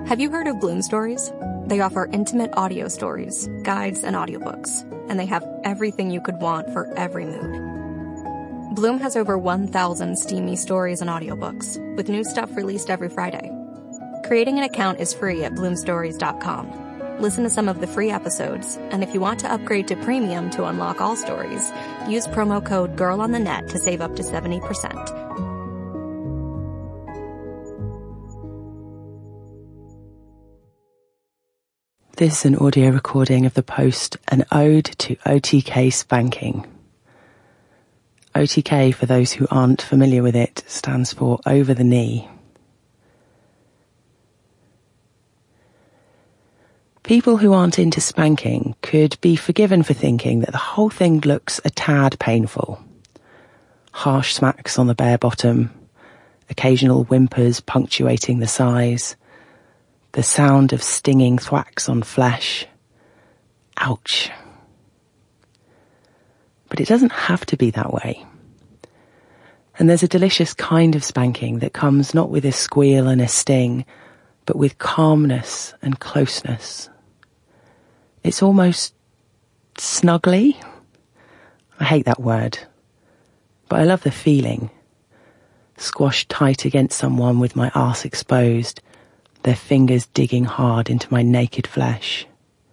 Have you heard of Bloom Stories? They offer intimate audio stories, guides, and audiobooks, and they have everything you could want for every mood. Bloom has over 1,000 steamy stories and audiobooks, with new stuff released every Friday. Creating an account is free at bloomstories.com. Listen to some of the free episodes, and if you want to upgrade to premium to unlock all stories, use promo code GIRLONTHENET to save up to 70%. This is an audio recording of the post An Ode to OTK Spanking. OTK, for those who aren't familiar with it, stands for over the knee. People who aren't into spanking could be forgiven for thinking that the whole thing looks a tad painful. Harsh smacks on the bare bottom, occasional whimpers punctuating the sighs, the sound of stinging thwacks on flesh. Ouch. But it doesn't have to be that way. And there's a delicious kind of spanking that comes not with a squeal and a sting, but with calmness and closeness. It's almost snuggly. I hate that word, but I love the feeling. Squashed tight against someone with my arse exposed, their fingers digging hard into my naked flesh.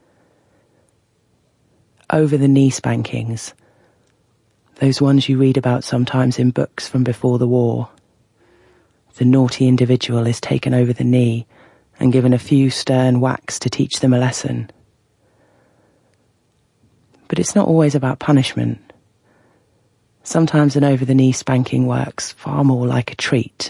Over-the-knee spankings, those ones you read about sometimes in books from before the war. The naughty individual is taken over the knee and given a few stern whacks to teach them a lesson. But it's not always about punishment. Sometimes an over-the-knee spanking works far more like a treat.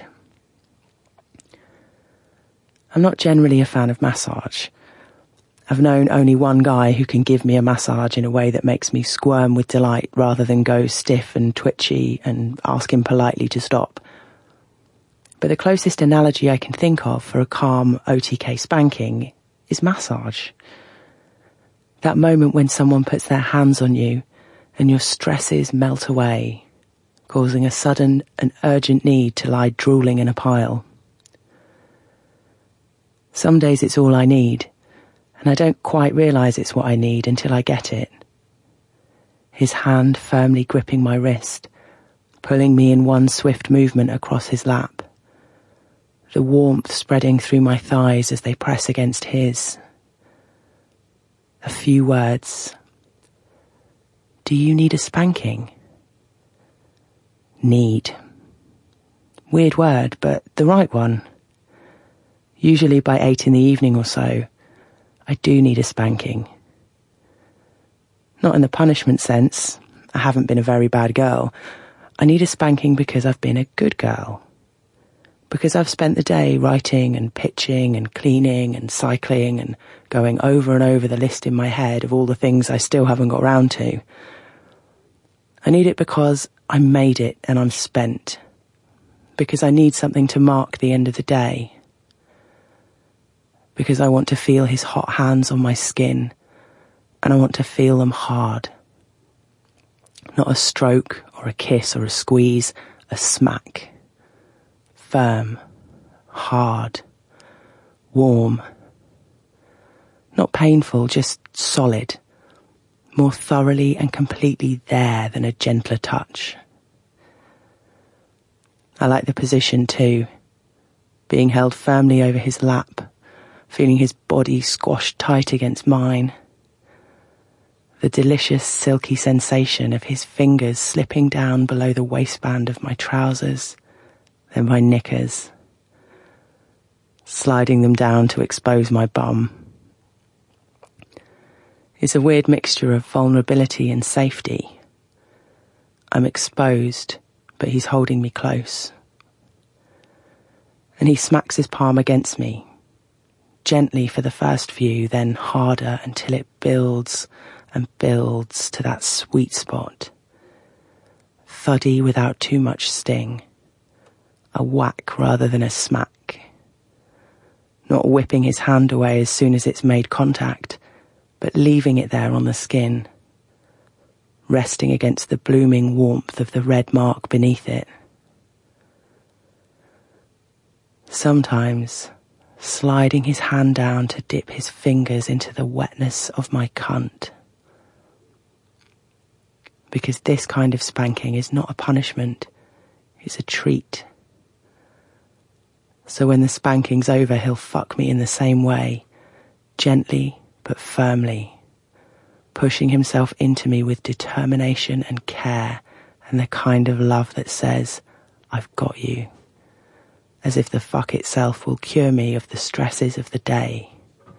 I'm not generally a fan of massage. I've known only one guy who can give me a massage in a way that makes me squirm with delight rather than go stiff and twitchy and ask him politely to stop. But the closest analogy I can think of for a calm OTK spanking is massage. That moment when someone puts their hands on you and your stresses melt away, causing a sudden and urgent need to lie drooling in a pile. Some days it's all I need, and I don't quite realise it's what I need until I get it. His hand firmly gripping my wrist, pulling me in one swift movement across his lap. The warmth spreading through my thighs as they press against his. A few words. Do you need a spanking? Need. Weird word, but the right one. Usually by 8 in the evening or so, I do need a spanking. Not in the punishment sense. I haven't been a very bad girl. I need a spanking because I've been a good girl. Because I've spent the day writing and pitching and cleaning and cycling and going over and over the list in my head of all the things I still haven't got round to. I need it because I made it and I'm spent. Because I need something to mark the end of the day. Because I want to feel his hot hands on my skin, and I want to feel them hard. Not a stroke or a kiss or a squeeze, a smack. Firm, hard, warm. Not painful, just solid. More thoroughly and completely there than a gentler touch. I like the position too, being held firmly over his lap, feeling his body squashed tight against mine. The delicious silky sensation of his fingers slipping down below the waistband of my trousers, then my knickers, sliding them down to expose my bum. It's a weird mixture of vulnerability and safety. I'm exposed, but he's holding me close. And he smacks his palm against me, gently for the first few, then harder until it builds and builds to that sweet spot. Thuddy without too much sting. A whack rather than a smack. Not whipping his hand away as soon as it's made contact, but leaving it there on the skin, resting against the blooming warmth of the red mark beneath it. Sometimes, sliding his hand down to dip his fingers into the wetness of my cunt. Because this kind of spanking is not a punishment, it's a treat. So when the spanking's over, he'll fuck me in the same way, gently but firmly, pushing himself into me with determination and care and the kind of love that says, I've got you, as if the fuck itself will cure me of the stresses of the day.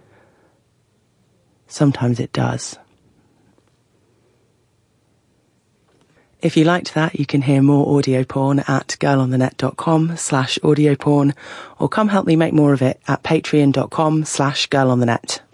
Sometimes it does. If you liked that, you can hear more audio porn at girlonthenet.com/audio porn, or come help me make more of it at patreon.com/girlonthenet.